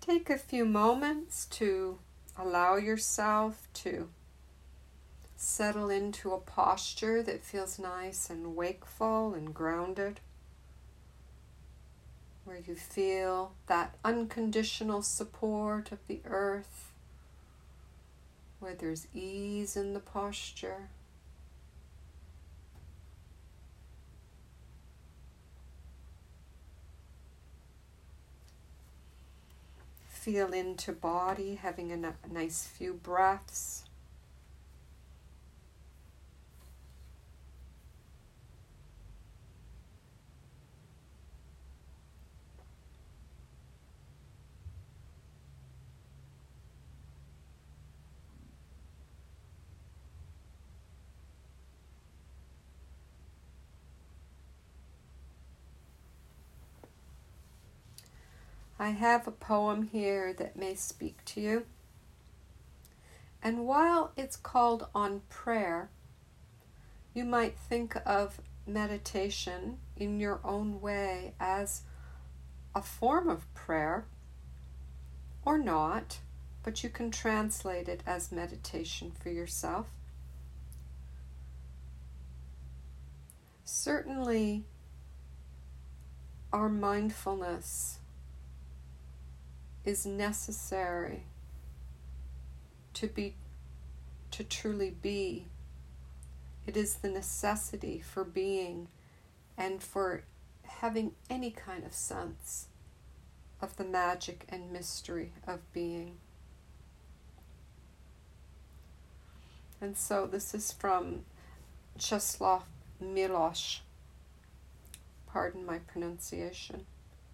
Take a few moments to allow yourself to settle into a posture that feels nice and wakeful and grounded, where you feel that unconditional support of the earth, where there's ease in the posture. Feel into body, having a nice few breaths. I have a poem here that may speak to you. And while it's called On Prayer, you might think of meditation in your own way as a form of prayer, or not, but you can translate it as meditation for yourself. Certainly, our mindfulness is necessary to truly be. It is the necessity for being and for having any kind of sense of the magic and mystery of being. And so this is from Czeslaw Milosz. Pardon my pronunciation.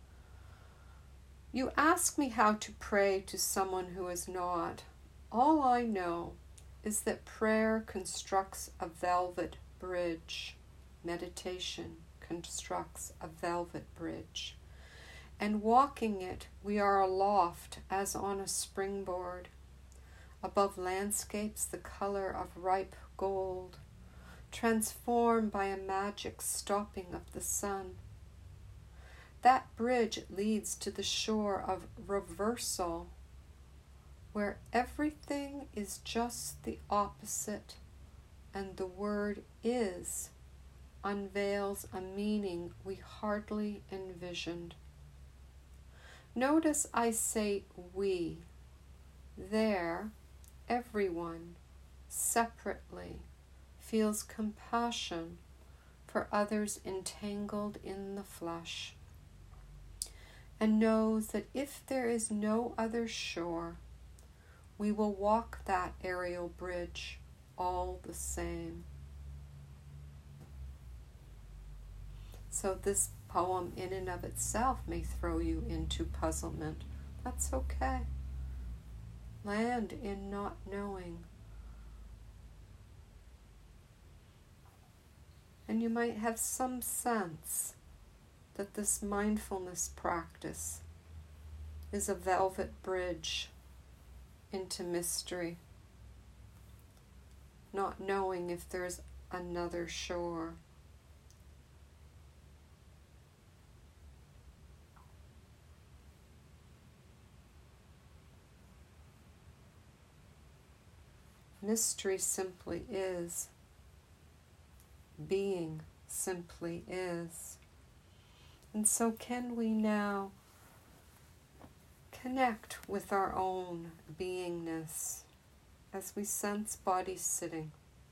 You ask me how to pray to someone who is not. All I know is that prayer constructs a velvet bridge. Meditation constructs a velvet bridge. And walking it, we are aloft as on a springboard, above landscapes the color of ripe gold, transformed by a magic stopping of the sun. That bridge leads to the shore of reversal, where everything is just the opposite, and the word is unveils a meaning we hardly envisioned. Notice I say we. There, everyone, separately, feels compassion for others entangled in the flesh, and knows that if there is no other shore, we will walk that aerial bridge all the same. So this poem in and of itself may throw you into puzzlement. That's okay. Land in not knowing. And you might have some sense that this mindfulness practice is a velvet bridge into mystery, not knowing if there's another shore. Mystery simply is. Being simply is. And so can we now connect with our own beingness as we sense body sitting.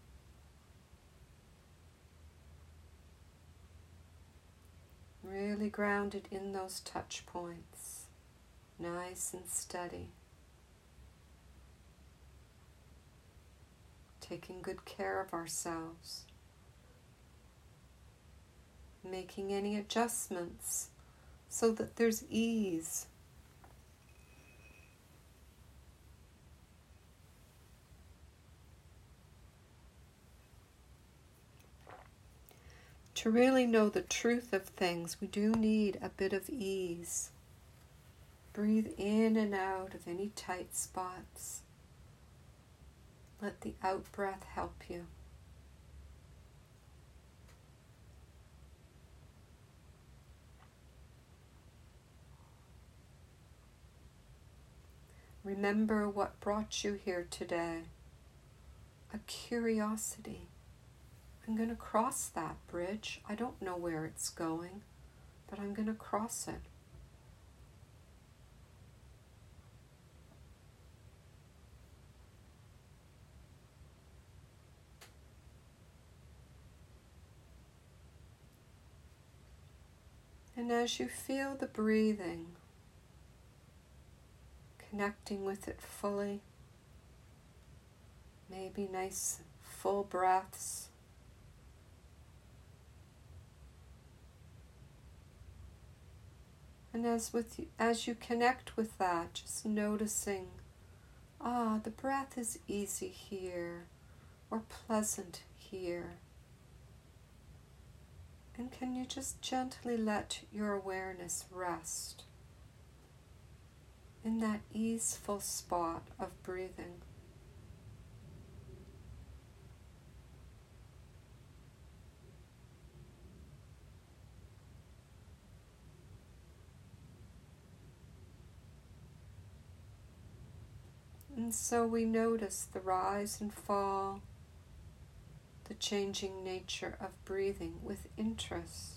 Really grounded in those touch points, nice and steady. Taking good care of ourselves. Making any adjustments so that there's ease. To really know the truth of things, we do need a bit of ease. Breathe in and out of any tight spots. Let the out-breath help you. Remember what brought you here today. A curiosity. I'm going to cross that bridge. I don't know where it's going, but I'm going to cross it. And as you feel the breathing, connecting with it fully, maybe nice full breaths. And as you connect with that, just noticing, the breath is easy here, or pleasant here. And can you just gently let your awareness rest in that easeful spot of breathing? And so we notice the rise and fall, the changing nature of breathing with interest.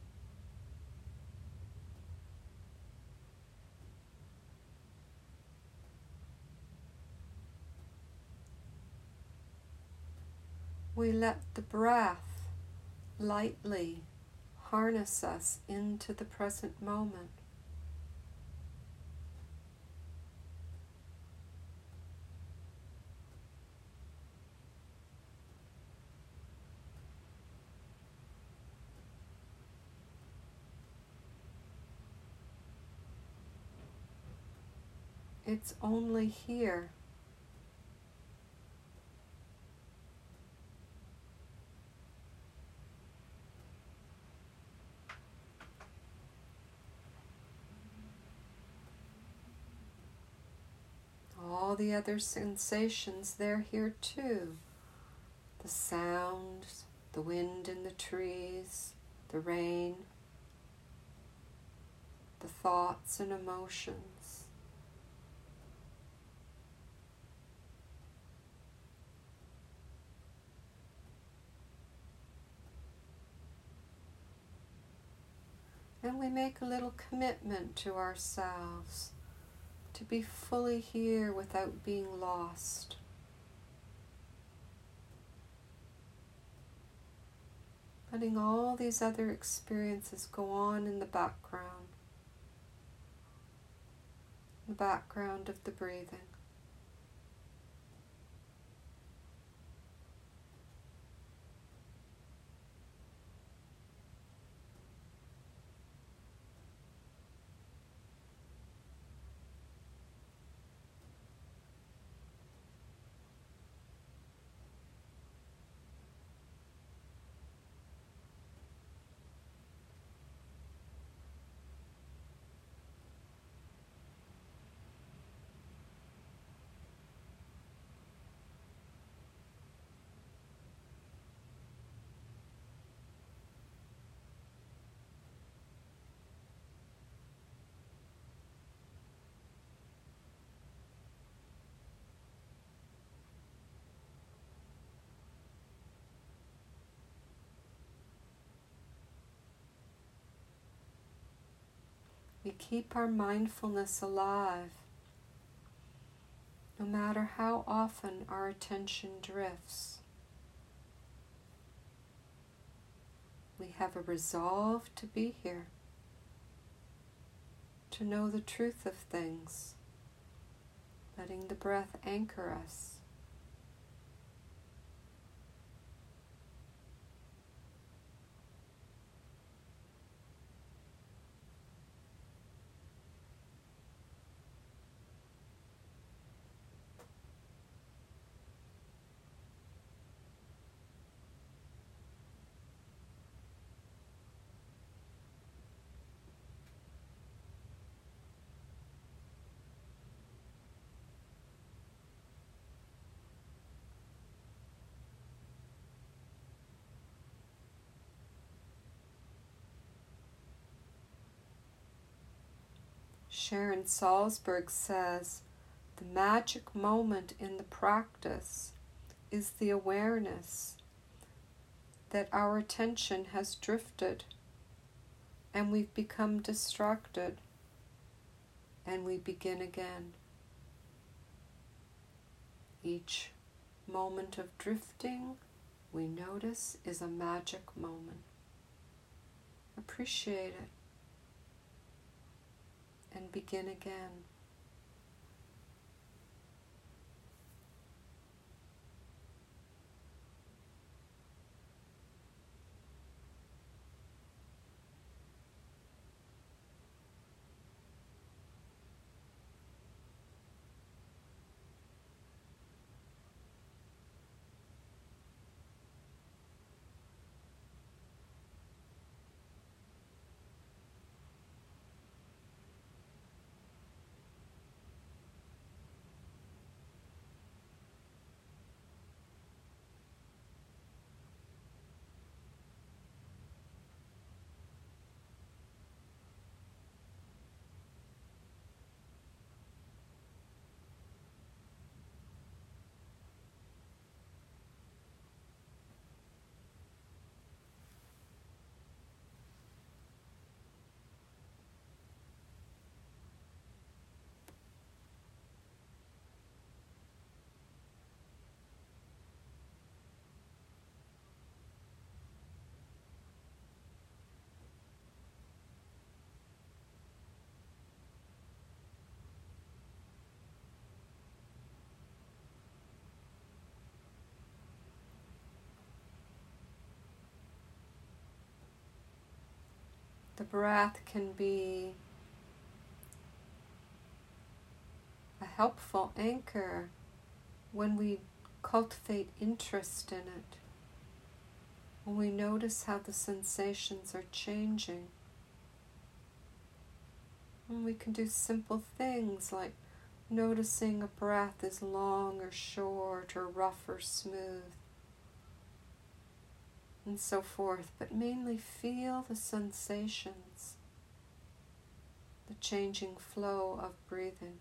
We let the breath lightly harness us into the present moment. It's only here. All the other sensations, they're here too. The sounds, the wind in the trees, the rain, the thoughts and emotions. And we make a little commitment to ourselves to be fully here without being lost. Letting all these other experiences go on in the background of the breathing. We keep our mindfulness alive, no matter how often our attention drifts. We have a resolve to be here, to know the truth of things, letting the breath anchor us. Sharon Salzberg says, The magic moment in the practice is the awareness that our attention has drifted and we've become distracted, and we begin again. Each moment of drifting, we notice, is a magic moment. Appreciate it and begin again. The breath can be a helpful anchor when we cultivate interest in it, when we notice how the sensations are changing. And we can do simple things like noticing a breath is long or short or rough or smooth, and so forth, but mainly feel the sensations, the changing flow of breathing.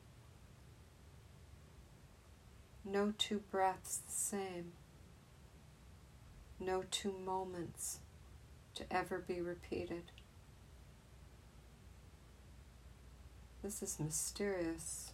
No two breaths the same, no two moments to ever be repeated. This is mysterious.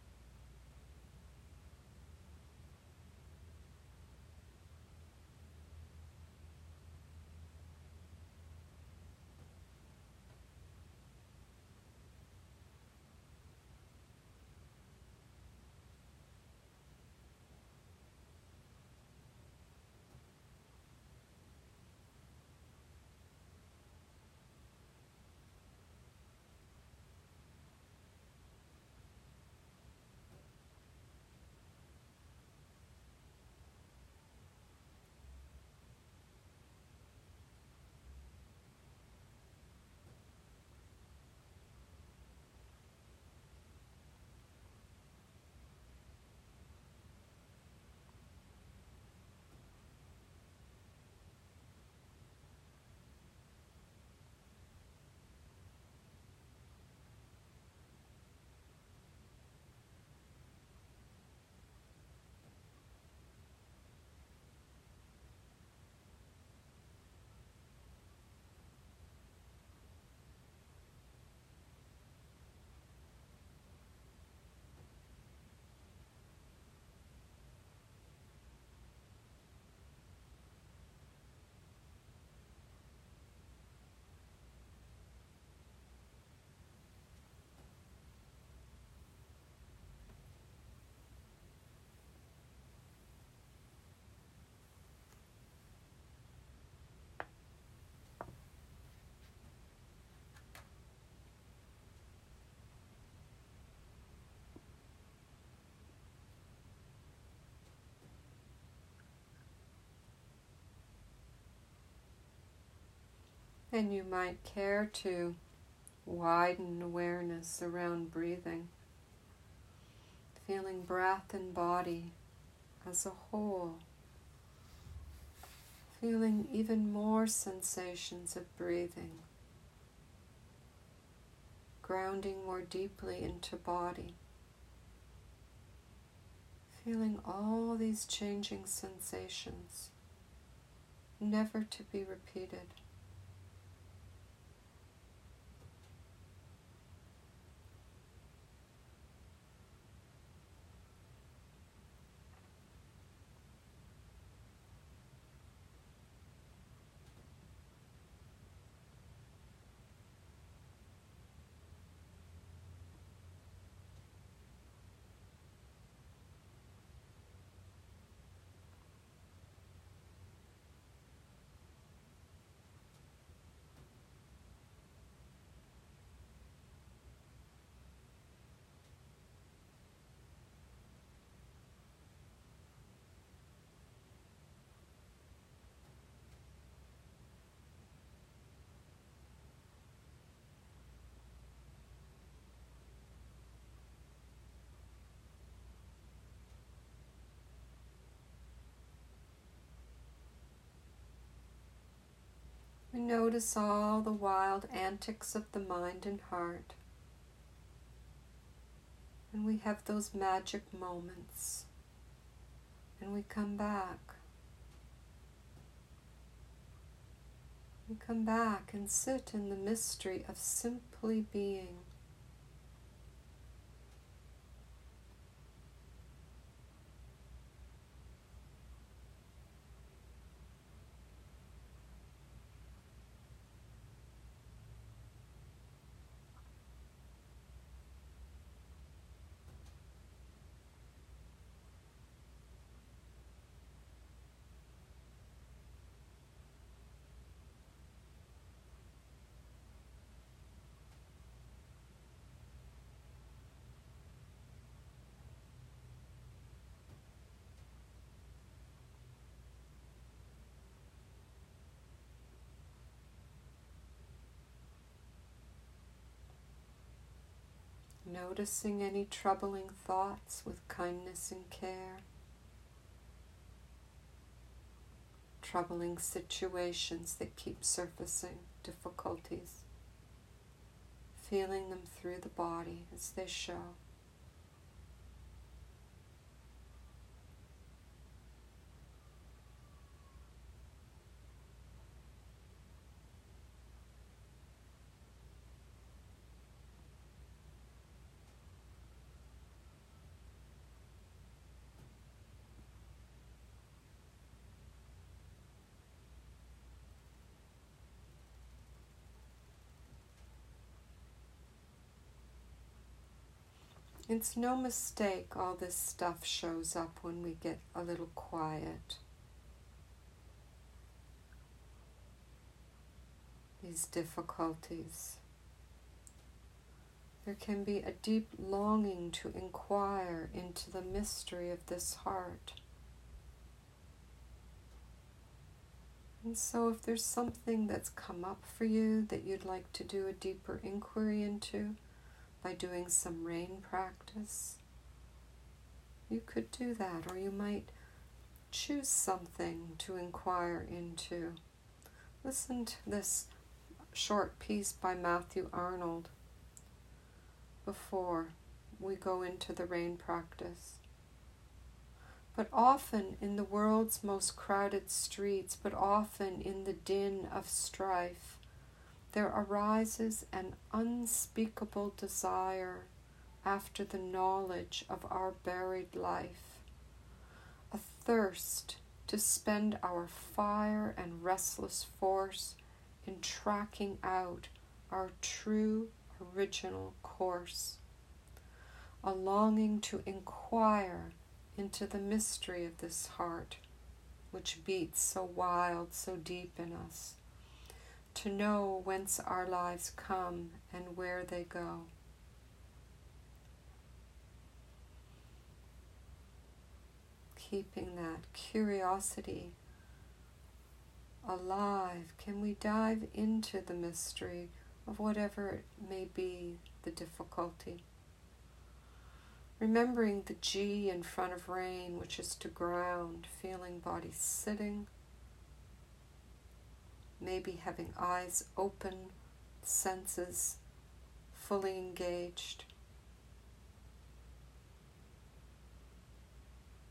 And you might care to widen awareness around breathing, feeling breath and body as a whole, feeling even more sensations of breathing, grounding more deeply into body, Feeling all these changing sensations, never to be repeated. We notice all the wild antics of the mind and heart. And we have those magic moments. And we come back. We come back and sit in the mystery of simply being. Noticing any troubling thoughts with kindness and care. Troubling situations that keep surfacing, difficulties. Feeling them through the body as they show. It's no mistake all this stuff shows up when we get a little quiet. These difficulties. There can be a deep longing to inquire into the mystery of this heart. And so if there's something that's come up for you that you'd like to do a deeper inquiry into, by doing some rain practice, you could do that, or you might choose something to inquire into. Listen to this short piece by Matthew Arnold before we go into the rain practice. But often in the world's most crowded streets, but often in the din of strife, there arises an unspeakable desire after the knowledge of our buried life, a thirst to spend our fire and restless force in tracking out our true original course, a longing to inquire into the mystery of this heart, which beats so wild, so deep in us, to know whence our lives come and where they go. Keeping that curiosity alive, can we dive into the mystery of whatever it may be, the difficulty? Remembering the G in front of rain, which is to ground, feeling body sitting, maybe having eyes open, senses fully engaged.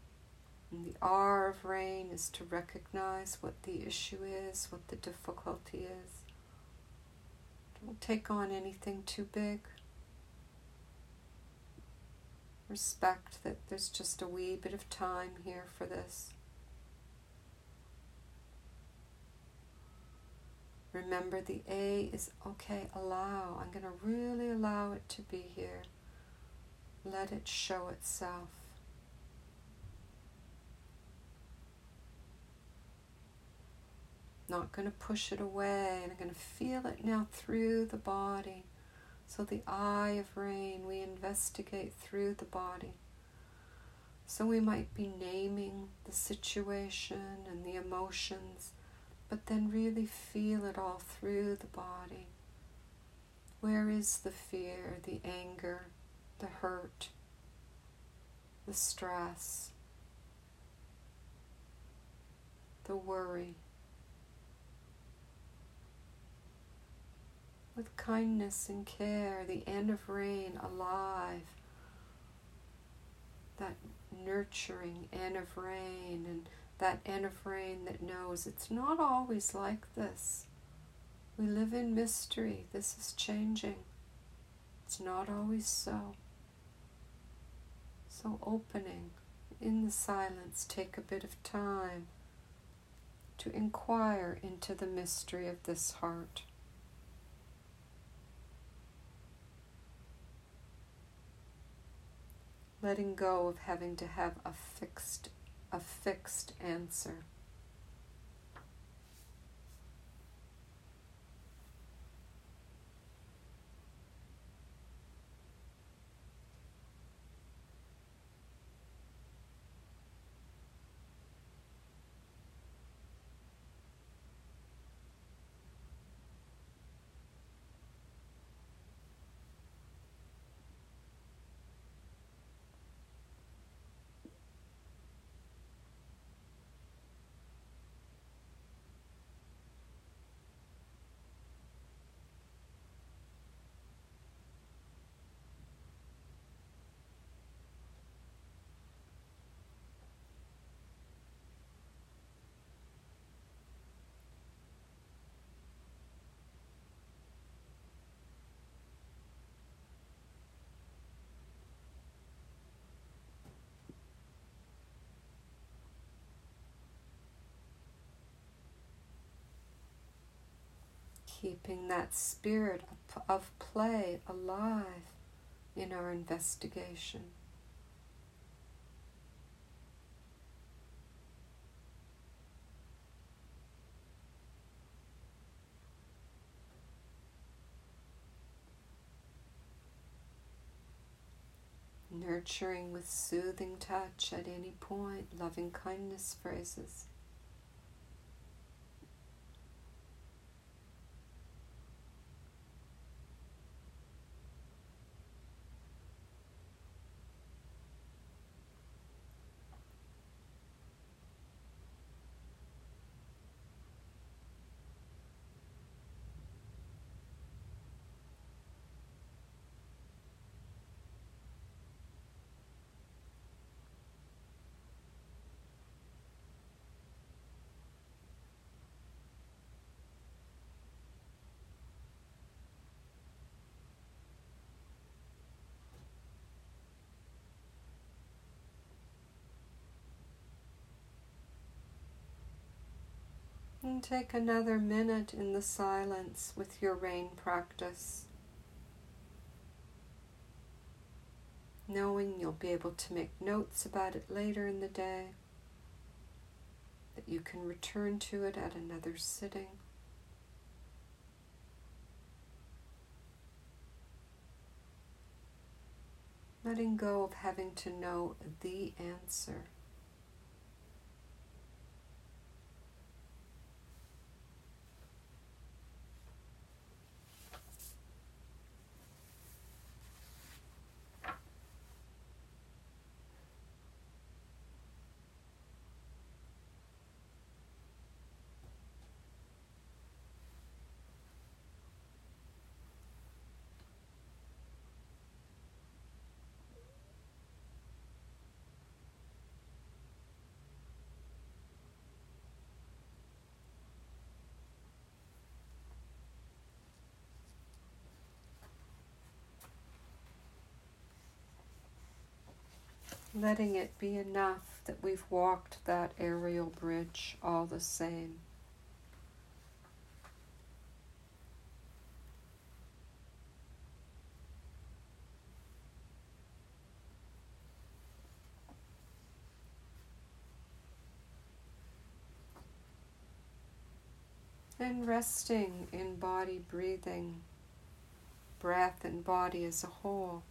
And the R of rain is to recognize what the issue is, what the difficulty is. Don't take on anything too big. Respect that there's just a wee bit of time here for this. Remember, the A is okay, allow. I'm going to really allow it to be here. Let it show itself. Not going to push it away, and I'm going to feel it now through the body. So the I of rain, we investigate through the body. So we might be naming the situation and the emotions, but then really feel it all through the body. Where is the fear, the anger, the hurt, the stress, the worry? With kindness and care, the N of rain, alive, that nurturing N of rain, and that N of rain that knows it's not always like this. We live in mystery. This is changing. It's not always so. So opening in the silence, take a bit of time to inquire into the mystery of this heart. Letting go of having to have a fixed answer. Keeping that spirit of play alive in our investigation. Nurturing with soothing touch at any point, loving kindness phrases. And take another minute in the silence with your rain practice, knowing you'll be able to make notes about it later in the day, that you can return to it at another sitting. Letting go of having to know the answer. letting it be enough that we've walked that aerial bridge all the same. And resting in body breathing, breath and body as a whole.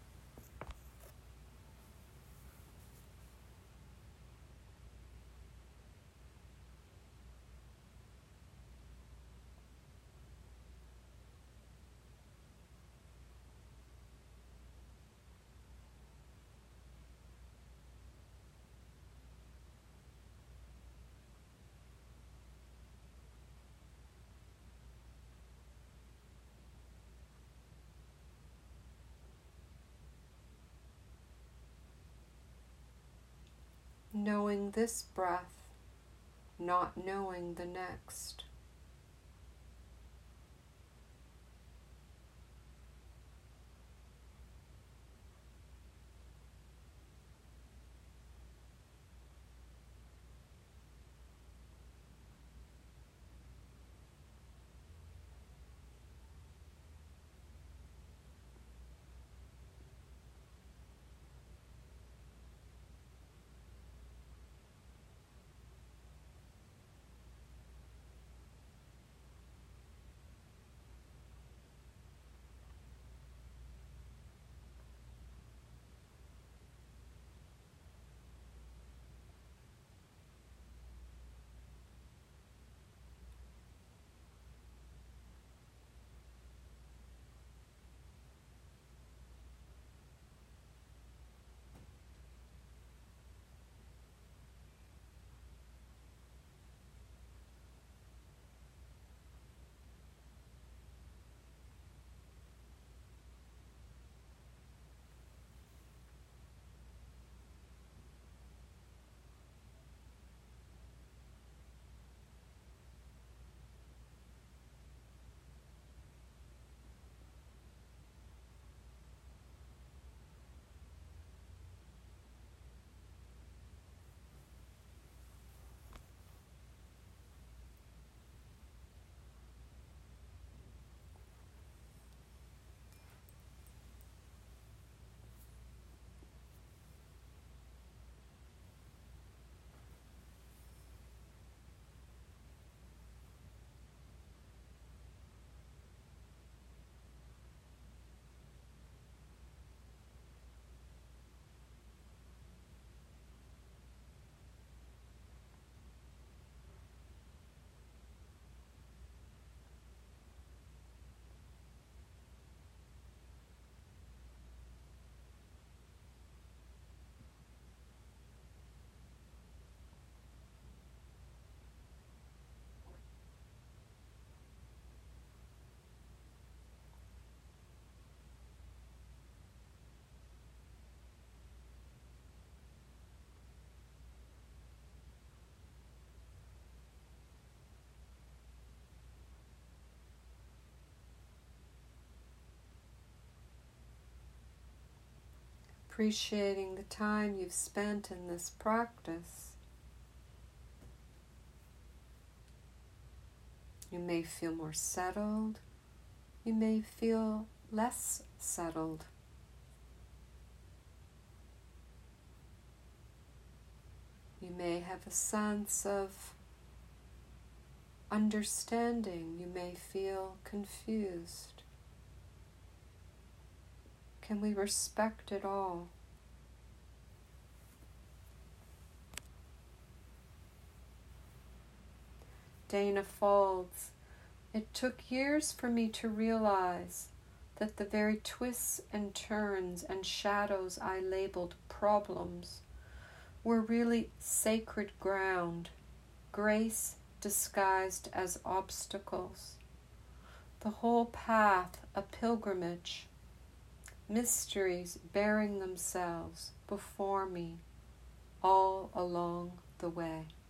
Knowing this breath, not knowing the next. Appreciating the time you've spent in this practice. You may feel more settled. You may feel less settled. You may have a sense of understanding. You may feel confused. Can we respect it all? Dana Folds, it took years for me to realize that the very twists and turns and shadows I labeled problems were really sacred ground, grace disguised as obstacles. The whole path a pilgrimage, mysteries bearing themselves before me all along the way.